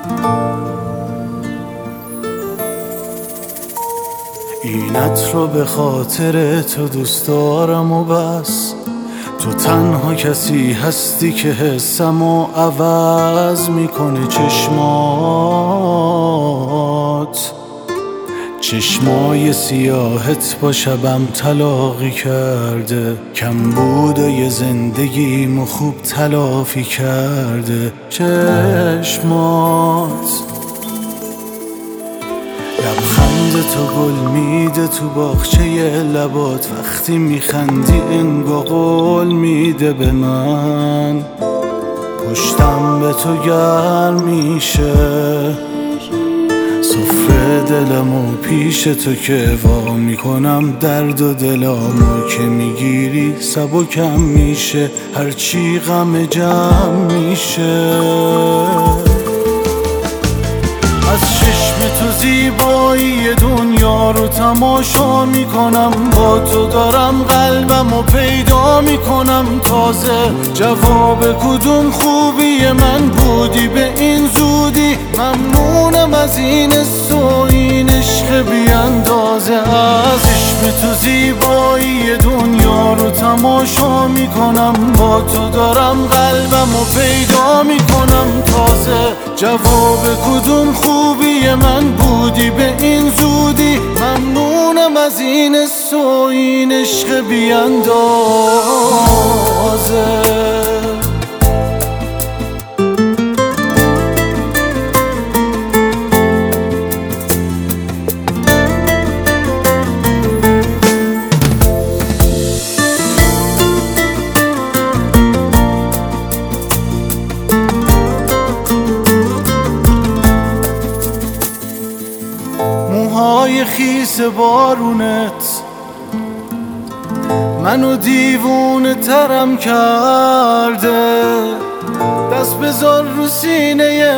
اینت رو به خاطر تو دوست دارم و بس. تو تنها کسی هستی که حسمو عوض میکنه. چشمای سیاهت با شبم تلاقی کرده. کمبودای زندگیمو خوب تلافی کرده. چشمات لبخند تو گل میده تو باغچه لبات. وقتی میخندی انگار قول میده به من. پشتم به تو گرم میشه. سفره دلمو پیش تو که وا میکنم. درد و دلامو که میگیری سبکم میشه. هرچی غم جمع میشه. از چشم تو زیبایی دنیا رو تماشا میکنم. با تو دارم قلبمو پیدا میکنم. تازه جواب کدوم خوبی من بودی به این زودی. ممنونم از این این عشق بی اندازه. از چشم تو زیبایی دنیا رو تماشا میکنم. با تو دارم قلبمو پیدا میکنم. تازه جواب کدوم خوبی من بودی به این زودی. ممنونم از این این عشق بی اندازه. موهای خیس بارونت منو دیوونه ترم کرده. دست بذار رو سینه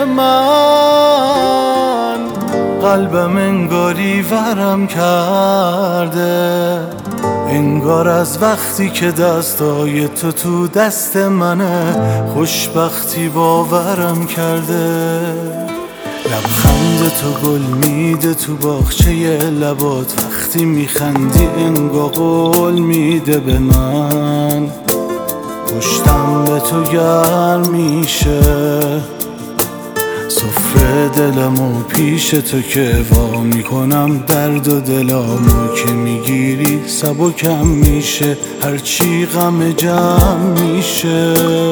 من. قلبم انگاری ورم کرده. انگار از وقتی که دستای تو دست منه خوشبختی باورم کرده. لبخند تو گل میده تو باغچه لبات. وقتی میخندی انگار قول میده به من. پشتم به تو گرم میشه. سفره دلمو پیش تو که وا میکنم. درد و دلامو که میگیری سبکم میشه. هرچی غم جمع میشه.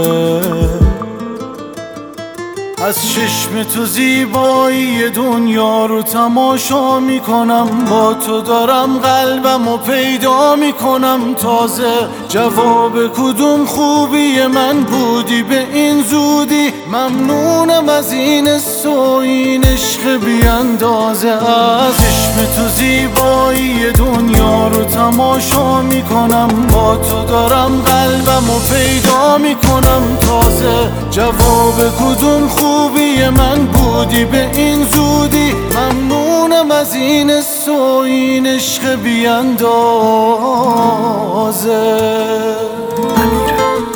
از چشم تو زیبایی دنیا رو تماشا میکنم. با تو دارم قلبمو پیدا میکنم. تازه جواب کدوم خوبی من بودی به این زودی. ممنونم از این این عشق بی اندازه. از چشم تو زیبایی دنیا رو تماشا میکنم. با تو دارم قلبمو پیدا میکنم. تازه جواب کدوم خوبی من بودی به این زودی. ممنونم از این این عشق بی اندازه.